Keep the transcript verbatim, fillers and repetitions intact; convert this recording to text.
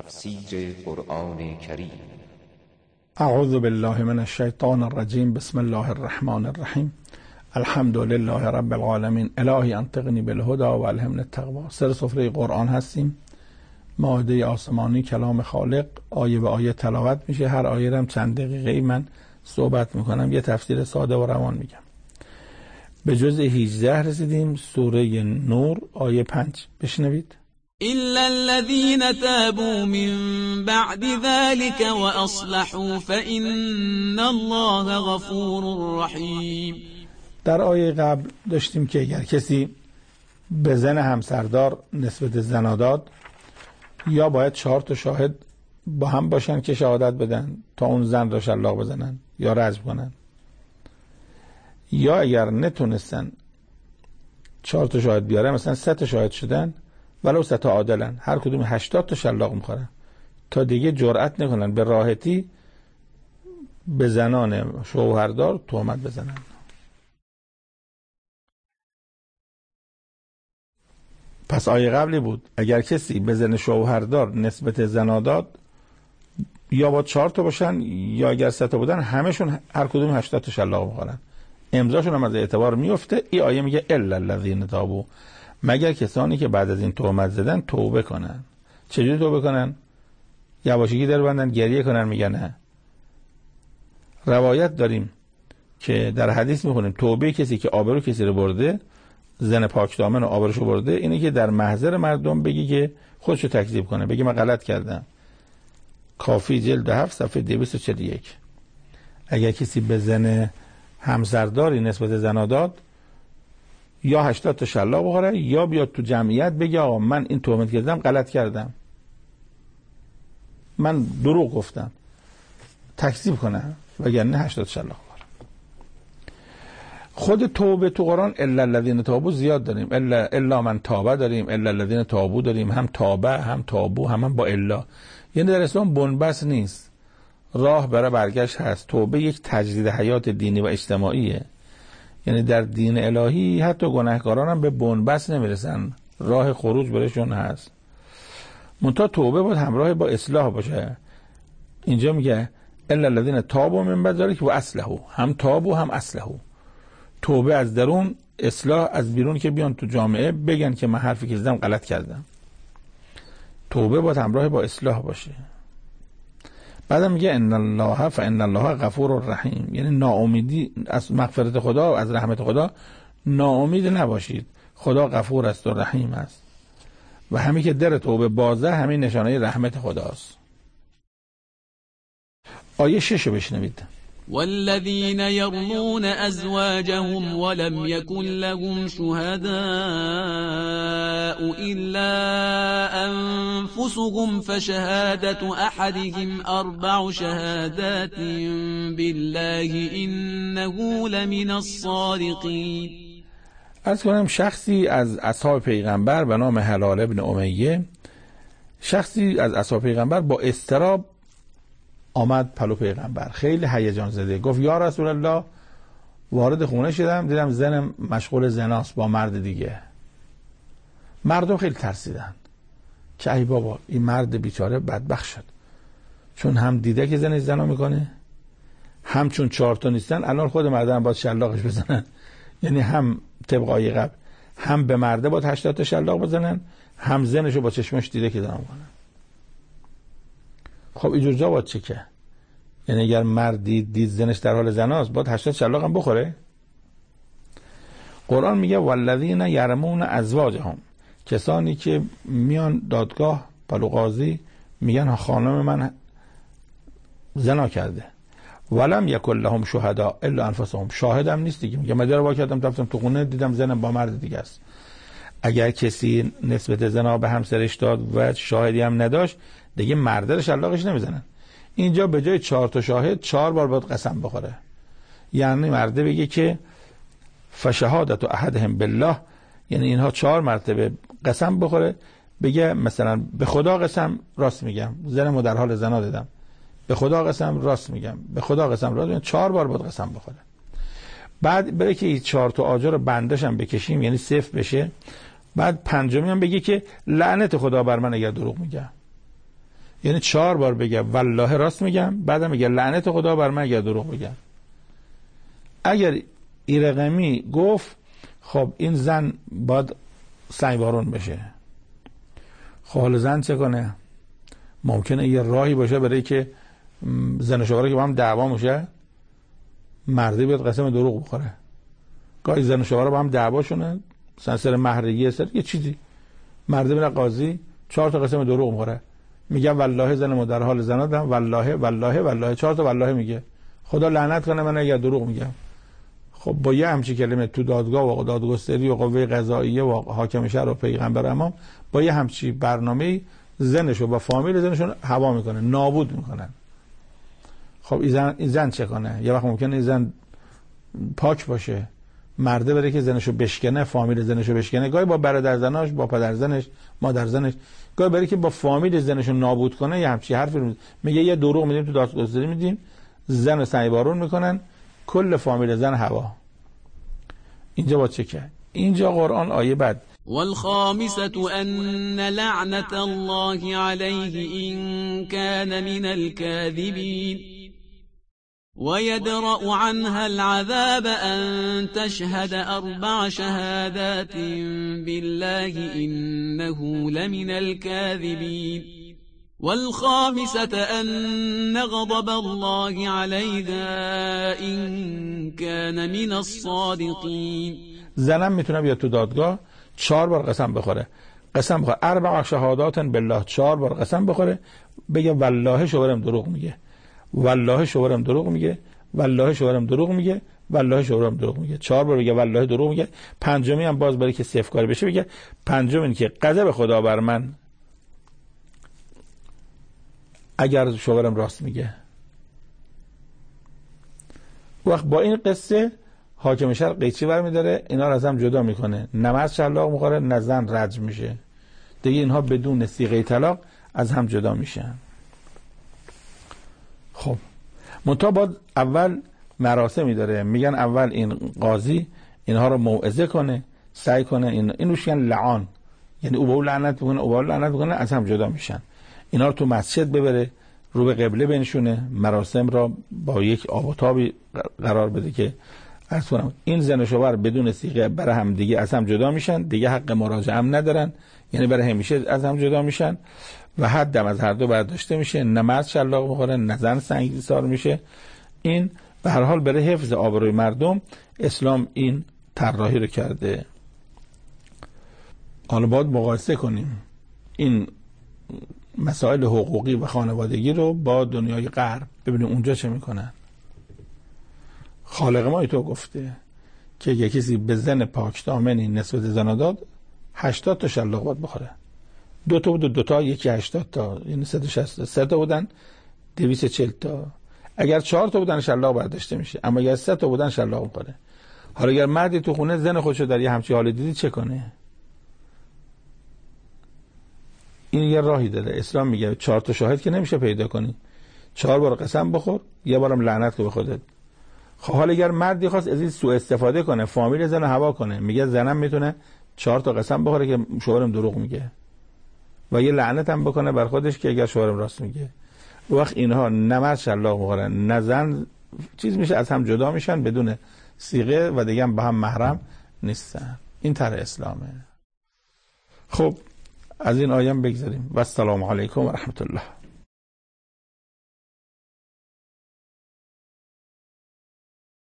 تفسیر قرآن کریم. اعوذ بالله من الشیطان الرجیم. بسم الله الرحمن الرحیم. الحمد لله رب العالمین. الهی انطقنی بالهدی و الهمنی التقوی. سر سفره قرآن هستیم. مائده آسمانی کلام خالق آیه به آیه تلاوت میشه. هر آیه هم چند دقیقه من صحبت میکنم، یه تفسیر ساده و روان میگم. به جزء هجده رسیدیم. سوره نور آیه پنج بشنوید. إلا الذين تابوا من بعد ذلك وأصلحوا فإن الله غفور رحيم. در آیه قبل داشتیم که اگر کسی به زن همسردار نسبت زنا داد، یا باید چهار تا شاهد با هم باشن که شهادت بدن تا اون زن را شلاق بزنن یا رجم کنن، یا اگر نتونستن چهار تا شاهد بیارن، مثلا سه تا شاهد شدن ولو سه تا عادلن، هر کدوم هشتاد تا شلاق میخورن تا دیگه جرأت نکنن به راحتی به زنان شوهردار تهمت بزنن. پس آیه قبلی بود اگر کسی به زن شوهردار نسبت زنا داد، یا با چهار تا باشن یا اگر سه تا بودن همشون هر کدوم هشتاد تا شلاق میخورن، امضاشون هم از اعتبار میفته. این آیه میگه الا الذین تابوا، مگر کسانی که بعد از این تهمت زدن توبه کنن. چجوری توبه کنن؟ یواشکی در بندن گریه کنن؟ میگن نه. روایت داریم که در حدیث میخونیم توبه کسی که آبرو کسی رو برده، زن پاکدامن و آبروشو برده، اینه که در محضر مردم بگی که خودشو تکذیب کنه، بگی من غلط کردم. کافی جلد هفت صفحه دویست و چهل و یک. اگر کسی به زن همسرداری نسبت زنا داد، یا هشتاد تا شلاق بخوره یا بیاد تو جمعیت بگه آقا من این تهمت کردم، غلط کردم، من دروغ گفتم، تکذیب کنه، وگرنه هشتاد شلاق بخوره. خود توبه تو قرآن الا الذین تابوا زیاد داریم. الا الا من تابه داریم، الا الذین تابوا داریم، هم تابه هم تابو هم, هم با الا. یعنی در اسلام بنبست نیست، راه برای برگشت هست. توبه یک تجدید حیات دینی و اجتماعیه. یعنی در دین الهی حتی گناهکاران هم به بنبست نمیرسن، راه خروج برشون هست. منتها توبه باید همراه با اصلاح باشه. اینجا میگه الا الذین تابوا من بعد ذلک و اصلحوا، هم تابوا هم اصلحوا. توبه از درون، اصلاح از بیرون، که بیان تو جامعه بگن که من حرفی که زدم غلط کردم. توبه باید همراه با اصلاح باشه. بعدم میگه ان الله فان الله غفور رحیم، یعنی ناامیدی از مغفرت خدا و از رحمت خدا ناامید نباشید. خدا غفور است و رحیم است و همین که در توبه بازه همین نشانه رحمت خداست. آیه شش بشنوید. والذين يرمون أزواجهم ولم يكن لهم شهداء إلا أنفسهم فشهادة أحدهم أربع شهادات بالله إنه لمن الصادقين. از کنم شخصی از اصحاب پیغمبر به نام هلال ابن امیه، شخصی از اصحاب پیغمبر با اضطراب آمد پلو پیغمبر، خیلی هیجان زده، گفت یا رسول الله وارد خونه شدم دیدم زنم مشغول زناست با مرد دیگه. مردم خیلی ترسیدن که ای بابا این مرد بیچاره بدبخت شد، چون هم دیده که زنش زنا میکنه، هم چون چهار تا نیستن الان خود مردم باید شلاقش بزنن. یعنی هم طبق آیه قبل هم به مرده باید هشتاد تا شلاق بزنن، هم زنشو با چشمش دیده که زنا میکنه. خب اینجور جا باید چه که؟ یعنی اگر مردی دید زنش در حال زناست باید هشتاد شلاق هم بخوره؟ قرآن میگه والذین یرمون ازواجهم، کسانی که میان دادگاه پلو قاضی میگن خانم من زنا کرده، ولم یکن لهم شهدا الا انفسهم، شاهدم نیست دیگه. میگه من در وا کردم رفتم تو خونه دیدم زنم با مرد دیگه است. اگر کسی نسبت زنا به همسرش داد و شاهدی هم نداشت دیگه مرده شلاقش نمیزنن. اینجا به جای چهار تا شاهد چهار بار باید قسم بخوره. یعنی مرده بگه که فشهادت احدهم بالله، یعنی اینها چهار مرتبه قسم بخوره، بگه مثلا به خدا قسم راست میگم زنمو در حال زنا دیدم، به خدا قسم راست میگم، به خدا قسم راست میگم، چهار بار باید قسم بخوره. بعد بره که این چهار تا آجر بندش هم بکشیم یعنی صفر بشه، بعد پنجمی هم بگه که لعنت خدا بر من اگر دروغ میگم. یعنی چهار بار بگه والله راست میگم، بعدم میگه لعنت خدا بر من اگر دروغ بگم. اگر این رقمی گفت خب این زن باید سنگبارون بشه. خب حالا زن چه کنه؟ ممکنه یه راهی باشه برای که زن و شوهر که با هم دعوا میشه مردی بیاد قسم دروغ بخوره. گاهی زن و شوهر با هم دعوا شونه سر مهریه سر یه چیزی، مرد میره قاضی چهار تا قسم دروغ میخوره، میگه والله زنمو در حال زنادم، والله والله والله، چهار تا والله میگه. خدا لعنت کنه من اگر دروغ میگم. خب با یه همچین کلمه تو دادگاه و دادگستری و قوه قضاییه و حاکم شهر و پیغمبر امام با یه همچین برنامه زنشو با فامیل زنشون هوا میکنه، نابود میکنن. خب این زن, این زن چه کنه؟ یه وقت ممکنه این زن پاک باشه، مرده بره که زنشو بشکنه، فامیل زنشو بشکنه، گاهی با برادر زناش، با پدر زنش، مادر زنش، گاهی بره که با فامیل زنشو نابود کنه. یه همچین حرفی میگه یه دروغ میدیم تو دادگستری میدیم، زن سنگبارون میکنن، کل فامیل زن هوا. اینجا با چه کرد؟ اینجا قرآن آیه بعد والخامسة أن لعنة الله عليه إن كان من الكاذبين ويدرأ عنها العذاب أن تشهد أربع شهادات بالله إنه لمن الكاذبين والخامسة أن غضب الله عليها إن كان من الصادقين. زنم میتونه بیاد تو دادگاه چهار بار قسم بخوره، قسم بخوره اربع شهادات بالله، چهار بار قسم بخوره، بگه والله شوهرم دروغ میگه، والله شوهرم دروغ میگه، والله شوهرم دروغ میگه، والله شوهرم دروغ میگه، چهار بار بگه والله دروغ میگه. پنجمی هم باز برای که سفکاری بشه بگه پنجم این که غضب خدا بر من اگر شوهرم راست میگه. وقت با این قصه حاکم شهر قیچی برمی‌داره، اینا رو از هم جدا میکنه، نه مرد شلاق میخوره نه زن رجم میشه دیگه، اینها بدون صیغه طلاق از هم جدا میشن. خب منتها باید اول مراسمی داره، میگن اول این قاضی اینها رو موعظه کنه، سعی کنه این این روش میگن لعان، یعنی او به او لعنت بکنه، او به او لعنت بکنه، از هم جدا میشن. اینا رو تو مسجد ببره، رو به قبله بنشونه، مراسم را با یک آب و تابی قرار بده که عرض کنم این زن و شوهر بدون صیغه برای هم دیگه از هم جدا میشن، دیگه حق مراجعه هم ندارن، یعنی برای همیشه از هم جدا میشن و حدم از هر دو برداشته میشه، نه مرد شلاق بخوره نه زن سنگسار میشه. این به هر حال برای حفظ آبروی مردم اسلام این طراحی رو کرده. حالا باید مقایسه کنیم این مسائل حقوقی و خانوادگی رو با دنیای غرب، ببینیم اونجا چه میکنن. خالق ما تو گفته که یه کسی به زن پاکدامنی نسبت زنا داد هشتاد تا شلاق باید بخوره. دو تا بود دو تا یکی هشتاد تا، یعنی صد و شصت. سه تا بودن دویست و چهل تا. اگر چهار تا بودن شلاق برداشته میشه، اما اگر سه تا بودن شلاق میخوره. حالا اگر مردی تو خونه زن خودشو در یه همچین حالی دیدی چه کنه؟ این یه راهی داره. اسلام میگه چهار تا شاهد که نمیشه پیدا کنی، چهار بار قسم بخور، یه بارم لعنت کن به خودت. خب حالا اگر مردی خواست از این سوء استفاده کنه، فامیل زن هوا کنه، میگه زنم میتونه چهار تا قسم بخوره که شوهرم دروغ میگه و یه لعنت هم بکنه بر خودش که اگر شوهرم راست میگه. وقت اینها نه مرد شلاق میخورن نه زن چیز میشه، از هم جدا میشن بدون صیغه و دیگه هم با هم محرم نیستن. این طرح اسلامه. خب از این آیه بگذاریم و السلام علیکم و رحمت الله.